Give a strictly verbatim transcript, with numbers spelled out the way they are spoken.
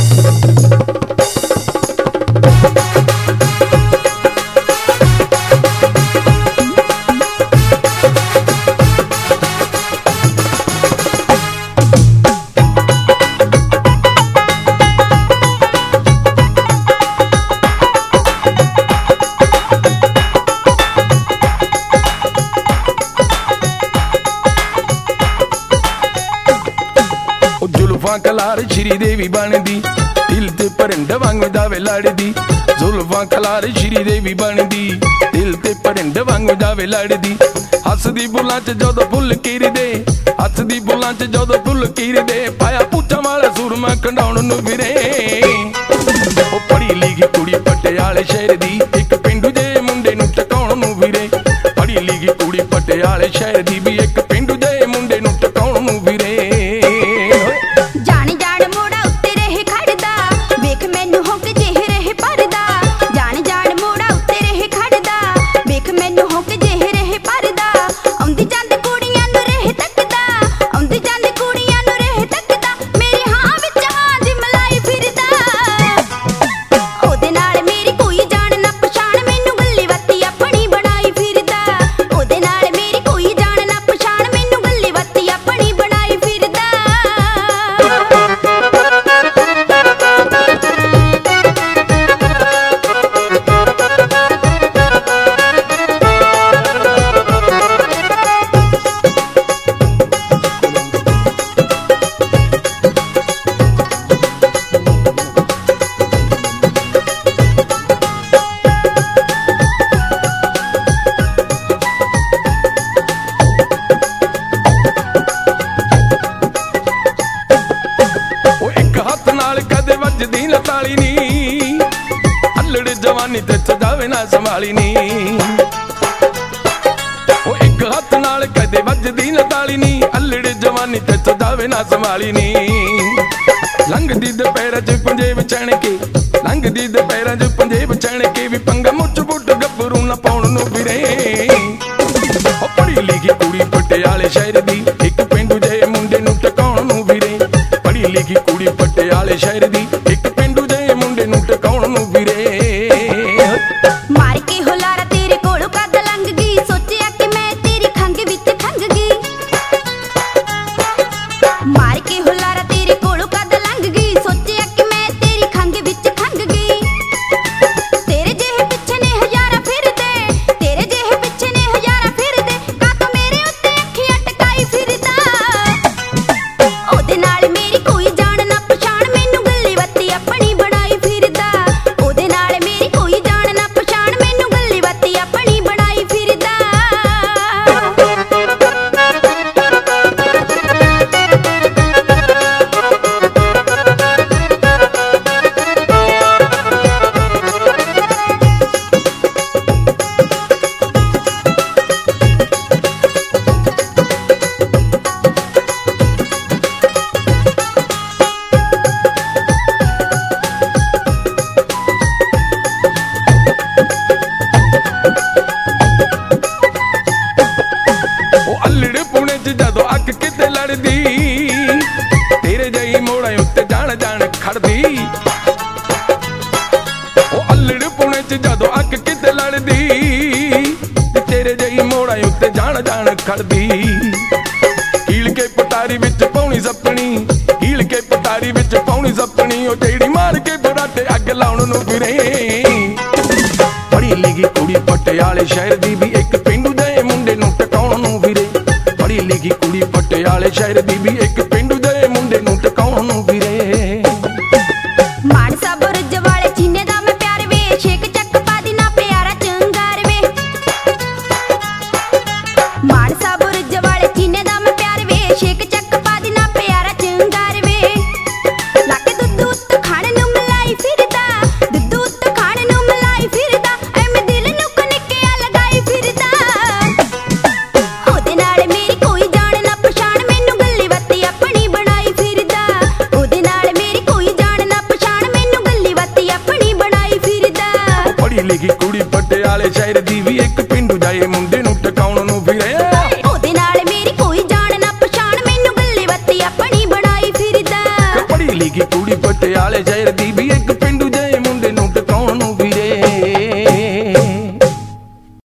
colour Shri देवी बनदी दिल ते परिंद वांग जावे लड़दी जुल्फां कलार श्री देवी बनदी दिल ते परिंद वांग जावे लड़दी हसदी बुलां च जदों फुल कीरदे हसदी बुलां च जदों फुल कीरदे पाया पूछां वाला सुरमा कंडाउण नूं फिरे ओ पढ़ी लिखी कुड़ी पटियाले शहर दी एक पिंडू जे मुंडे नूं टकाउण नूं फिरे पढ़ी लिखी कुड़ी पटियाले शहर दी भी एक पिंडू जे मुंडे नूं टकाउण नूं फिरे ताली नी अल्लड़ जवानी ते सजावे ना संभाली नी ओ एक हाथ नाल कदे वजदी ना ताली नी अल्लड़ जवानी ते सजावे ना संभाली नी लंघदी दे पैरां च पंजेब चण के लंघदी दे पैरां च पंजेब चण के भी पंगा मुੱਛ बुੱਟ ਗੱਭਰੂ ना पाउण नूं फिरे ओ पढ़ी लिखी कुड़ी पटियाले शहर दी एक पिंडू जे मुंडे नूं टकाउण नूं फिरे पढ़ी लिखी कुड़ी पटियाले शहर दी एक पिंडू जे मुंडे नूं टकाउण नूं फिरे मार के हुलारा तेरे कोलों कद लंघ गई सोचिया कि मैं तेरी खंघ विच खंघ गई मार के हुलारा तेरे कोलों कद लंघ गई सोचिया कि मैं तेरी खंघ विच खंघ गई तेरे जेहे पिछे ने हजारा फिरदे तेरे जेहे पिछे ने हजारा फिरदे का तू मेरे उत्ते अखियां टकाई फिरदा ओदे नाल मेरी कोई जान ना पछाण मैनू गल्ली वत्ती अपनी बनाई फिरदा ओदे नाल मेरी कोई जान ना पछाण मैनू गल्ली वत्ती अपनी बनाई फिरदा अल्लड़ पुणे च जदों अग किते लड़दी तेरे जई मोड़ा उत्ते जान जान खड़दी ओ अल्लड़ पुणे च जदों अग किते लड़दी तेरे जई मोड़ा उत्ते जान जान खड़दी हील के पटारी विच पौनी सपनी हील के पटारी विच पौनी सपनी ओ जेड़ी मार के बराटे अग लाउण नूं फिरे पढ़ी लिखी कुड़ी पटियाले शहर दी भी एक पिंडू दे मुंडे नूं टकाउण नूं फिरे पढ़ी लिखी कुड़ी पटियाले शहर दी भी एक पिंडू दे मुंडे नूं टकाउण नूं फिरे मानसा बुरज वाले चीने दा मैं प्यार वे शेक चक पा दी ना प्यारा चंगार वे मानसा बुरज वाले चीने दा मैं प्यार वे शेक चक पा दी ना प्यारा चंगार वे लाके दुद्ध उत्त खाण नूं मलाई फिरदा दुद्ध उत्त खाण नूं मलाई फिरदा ऐ मैं दिल नूं कनिक्कियां लगाई फिरदा ओदे नाल मेरी कोई जान ना पछाण मैनू गल्ली वत्ती अपनी बनाई फिरदा ओदे नाल मेरी कोई जान ना पछाण मैनू गल्ली वत्ती अपनी बनाई फिरदा पढ़ी लिखी कुड़ी पटियाले शहर दी भी एक पिंडू जाए मुंडे नूं टकाउण नूं फिरे ओदे नाल मेरी कोई जान ना पछाण मैनू गल्ली वत्ती अपनी बनाई फिरदा पढ़ी लिखी कुड़ी पटियाले ਪਟਿਆਲੇ ਸ਼ਹਿਰ ਦੀ ਵੀ ਇੱਕ ਪਿੰਡੂ